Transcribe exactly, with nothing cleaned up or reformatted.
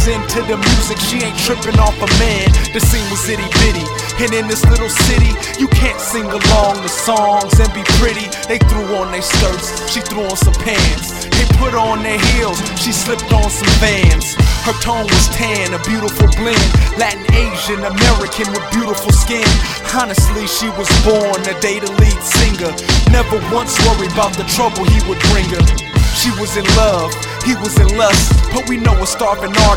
She's into the music, she ain't tripping off a man. The scene was itty bitty, and in this little city, you can't sing along the songs and be pretty. They threw on their skirts, she threw on some pants. They put on their heels, she slipped on some Vans. Her tone was tan, a beautiful blend, Latin, Asian, American with beautiful skin. Honestly, she was born to date a lead singer. Never once worried about the trouble he would bring her. She was in love, he was in lust, but we know a starving artist